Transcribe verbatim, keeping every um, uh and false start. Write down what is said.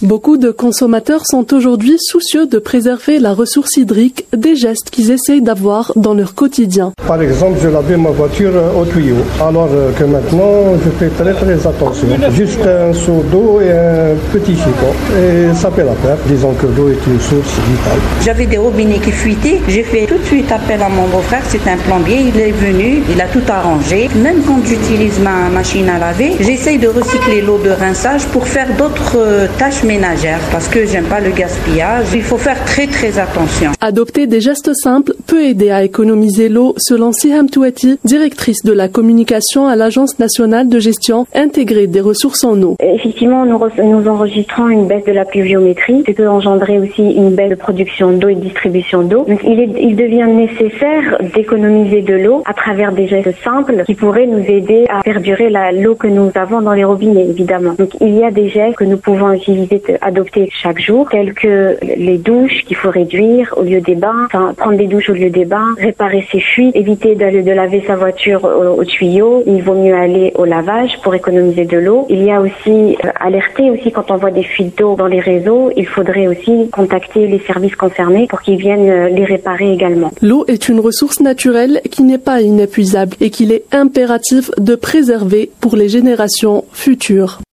Beaucoup de consommateurs sont aujourd'hui soucieux de préserver la ressource hydrique des gestes qu'ils essayent d'avoir dans leur quotidien. Par exemple, je lavais ma voiture au tuyau, alors que maintenant je fais très très attention. Juste un seau d'eau et un petit chiffon et ça fait l'affaire. Disons que l'eau est une source vitale. J'avais des robinets qui fuitaient, j'ai fait tout de suite appel à mon beau-frère, c'est un plombier, il est venu, il a tout arrangé. Même quand j'utilise ma machine à laver, j'essaye de recycler l'eau de rinçage pour faire d'autres tâches ménagères. Parce que j'aime pas le gaspillage, il faut faire très très attention. Adopter des gestes simples peut aider à économiser l'eau, selon Siham Touati, directrice de la communication à l'Agence nationale de gestion intégrée des ressources en eau. Effectivement, nous, nous enregistrons une baisse de la pluviométrie, ce qui peut engendrer aussi une baisse de production d'eau et de distribution d'eau. Donc il, est, il devient nécessaire d'économiser de l'eau à travers des gestes simples qui pourraient nous aider à perdurer la, l'eau que nous avons dans les robinets, évidemment. Donc il y a des gestes que nous pouvons utiliser adopter chaque jour, tels que les douches qu'il faut réduire au lieu des bains, enfin prendre des douches au lieu des bains, réparer ses fuites, éviter de, de laver sa voiture au, au tuyau. Il vaut mieux aller au lavage pour économiser de l'eau. Il y a aussi euh, alerter aussi quand on voit des fuites d'eau dans les réseaux, il faudrait aussi contacter les services concernés pour qu'ils viennent euh, les réparer également. L'eau est une ressource naturelle qui n'est pas inépuisable et qu'il est impératif de préserver pour les générations futures.